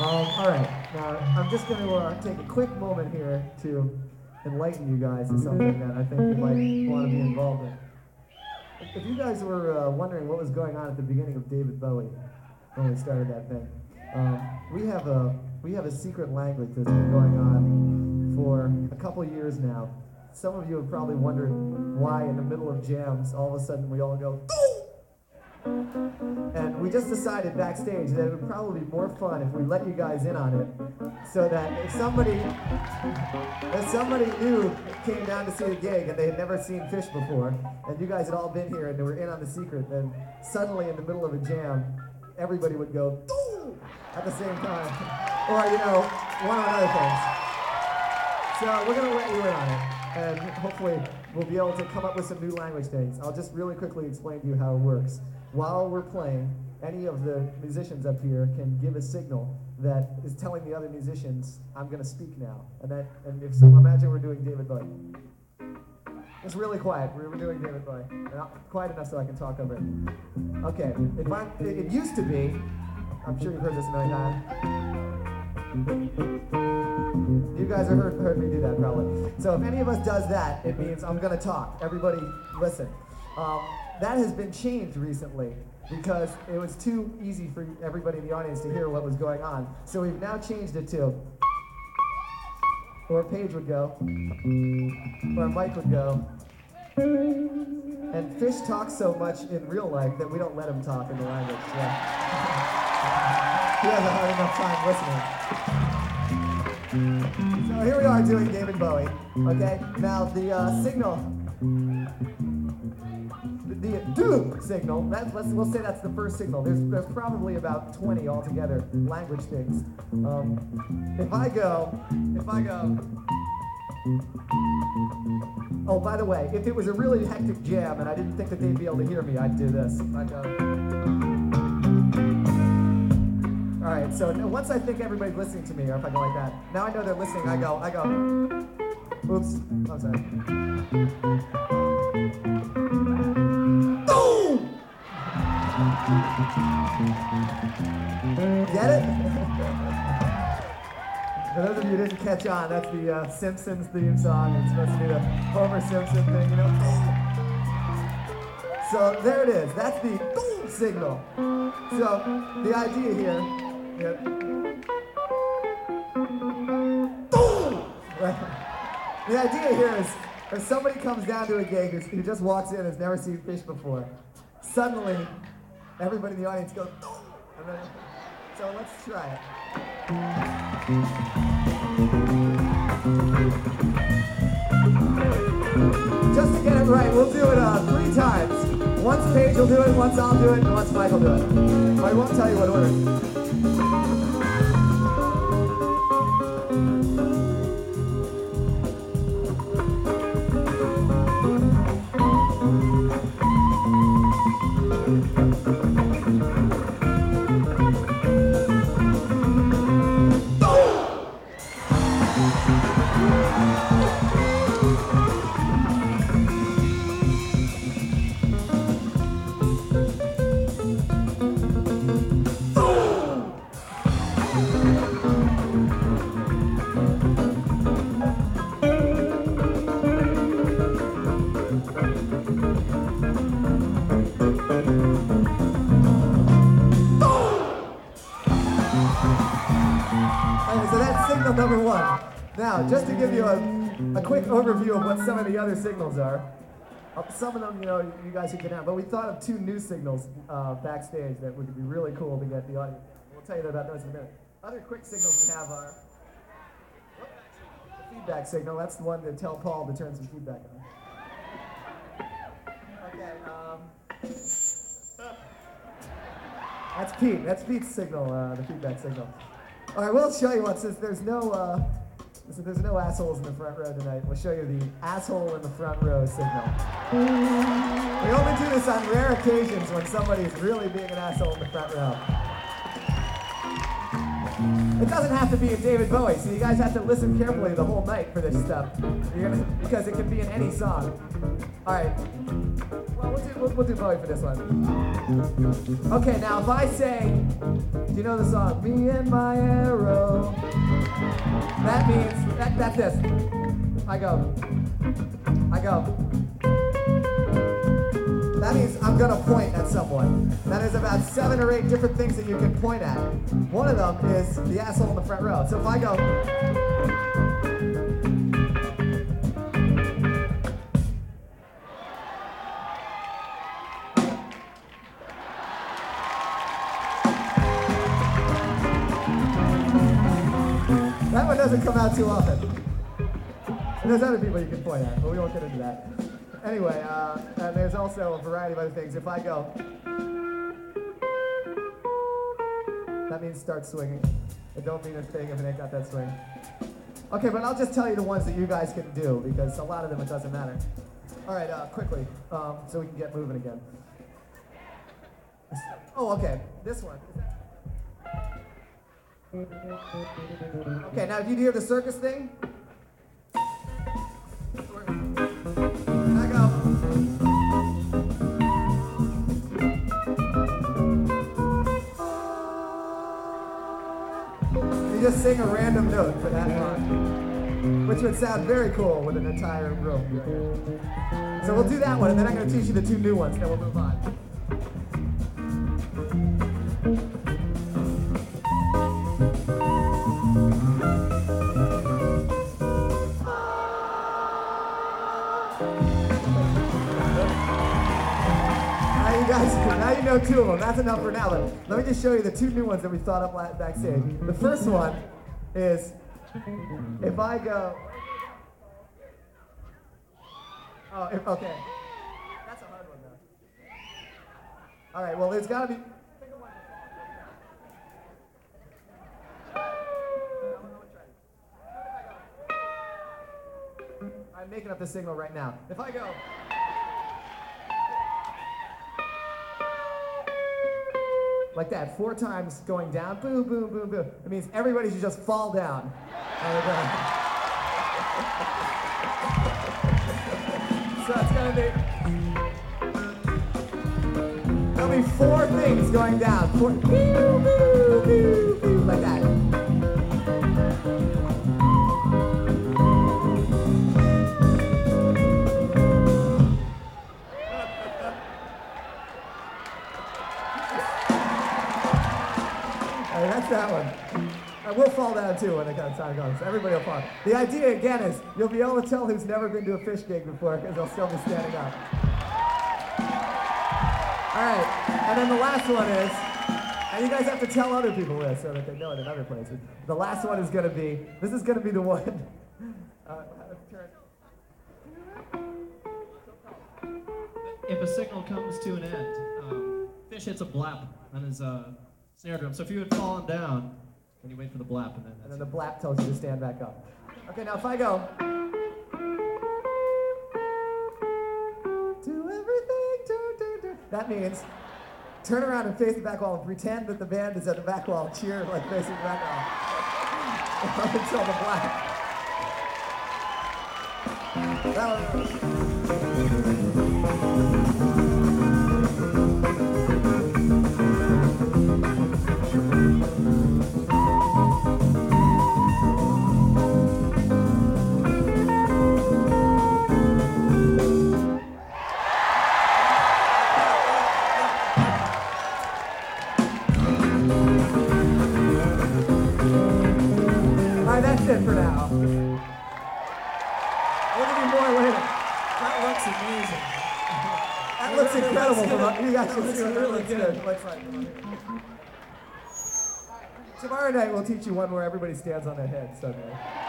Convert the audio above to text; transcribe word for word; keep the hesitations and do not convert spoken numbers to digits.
Um, all right, now I'm just going to uh, take a quick moment here to enlighten you guys to something that I think you might want to be involved in. If you guys were uh, wondering what was going on at the beginning of David Bowie, when we started that thing, um, we have a we have a secret language that's been going on for a couple years now. Some of you have probably wondered why in the middle of jams all of a sudden we all go and we just decided backstage that it would probably be more fun if we let you guys in on it, so that if somebody if somebody new came down to see a gig and they had never seen Fish before, and you guys had all been here and they were in on the secret, then suddenly in the middle of a jam, everybody would go at the same time, or you know, one or other things. So we're gonna let you in on it, and hopefully we'll be able to come up with some new language things. I'll just really quickly explain to you how it works. While we're playing, any of the musicians up here can give a signal that is telling the other musicians, I'm going to speak now. And that, and if so, imagine we're doing David Bowie. It's really quiet. We're doing David Bowie. Not quiet enough so I can talk over it. Okay. If I'm, it, it used to be, I'm sure you've heard this a million times. You guys have heard, heard me do that probably. So if any of us does that, it means I'm going to talk. Everybody listen. Um, that has been changed recently because it was too easy for everybody in the audience to hear what was going on. So we've now changed it to, or Paige would go, or Mike would go. And Fish talks so much in real life that we don't let him talk in the language. Yeah. He has a hard enough time listening. So here we are doing David Bowie, okay? Now the uh, signal, the do signal, that's, let's, we'll say that's the first signal. There's, there's probably about twenty altogether language things. Um, if I go, if I go, oh, by the way, if it was a really hectic jam and I didn't think that they'd be able to hear me, I'd do this. I'd go. All right, so once I think everybody's listening to me, or if I go like that, now I know they're listening, I go, I go, oops, I'm sorry. Get it? For those of you who didn't catch on, that's the uh, Simpsons theme song. It's supposed to be the Homer Simpson thing, you know? So there it is. That's the signal. So the idea here, yeah. Right. The idea here is if somebody comes down to a gig who, who just walks in and has never seen Fish before, suddenly everybody in the audience goes, and then, so let's try it. Just to get it right, we'll do it uh, three times. Once Paige will do it, once I'll do it, and once Mike will do it. I won't tell you what order. Number one. Now, just to give you a, a quick overview of what some of the other signals are. Uh, some of them, you know, you guys can get out, but we thought of two new signals uh, backstage that would be really cool to get the audience. We'll tell you about those in a minute. Other quick signals we have are the feedback signal. That's the one to tell Paul to turn some feedback on. Okay. Um, that's Pete. That's Pete's signal. Uh, the feedback signal. All right, we'll show you what, since there's no, uh, since there's no assholes in the front row tonight, we'll show you the asshole in the front row signal. We only do this on rare occasions when somebody's really being an asshole in the front row. It doesn't have to be a David Bowie, so you guys have to listen carefully the whole night for this stuff, You're gonna, because it can be in any song. All right, well, we'll do, we'll, we'll do Bowie for this one. Okay, now if I say, do you know the song, Me and My That means, that, that's this. I go. I go. That means I'm gonna point at someone. That is about seven or eight different things that you can point at. One of them is the asshole in the front row. So if I go, that one doesn't come out too often. And there's other people you can point at, but we won't get into that. Anyway, uh, and there's also a variety of other things. If I go, that means start swinging. It don't mean a thing if it ain't got that swing. Okay, but I'll just tell you the ones that you guys can do, because a lot of them it doesn't matter. All right, uh, quickly, um, so we can get moving again. Oh, okay, this one. Okay, now if you hear the circus thing, I go. You just sing a random note for that line, which would sound very cool with an entire room. So we'll do that one, and then I'm going to teach you the two new ones, then we'll move on. Now you know two of them. That's enough for now. But let me just show you the two new ones that we thought up backstage. The first one is if I go. Oh, if, okay. That's a hard one though. All right. Well, there's got to be. I'm making up the signal right now. If I go. Like that, four times going down, boom, boom, boom, boom. It means everybody should just fall down on the ground. So it's gonna be, there'll be four things going down. Four, boo, boo, boo, boo, like that. That's that one. And we'll fall down too when the time comes. Everybody will fall. The idea again is you'll be able to tell who's never been to a fish gig before because they'll still be standing up. All right, and then the last one is, and you guys have to tell other people this so that they know it in other places. The last one is going to be, this is going to be the one. Uh, if a signal comes to an end, um, fish hits a blap on his uh, snare drum. So if you had fallen down, then you wait for the blap, and then and then the blap tells you to stand back up. Okay, now if I go, do everything, do, do, do. That means turn around and face the back wall and pretend that the band is at the back wall, cheer like facing the back wall up until the blap. That was it for now. We'll give you more later. That looks amazing. That looks incredible. From up. You guys should see what that really looks good. good. Looks like. Tomorrow night we'll teach you one where everybody stands on their head suddenly.